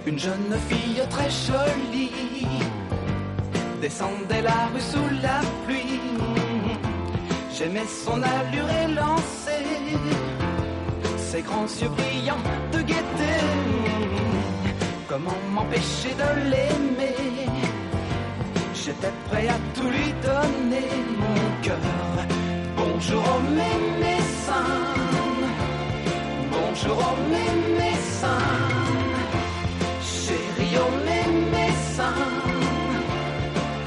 Une jeune fille très jolie descendait la rue sous la pluie. J'aimais son allure élancée, ses grands yeux brillants de gaieté. Comment m'empêcher de l'aimer? J'étais prêt à tout lui donner, mon cœur. Bonjour oh mes médecins, bonjour oh mes médecins.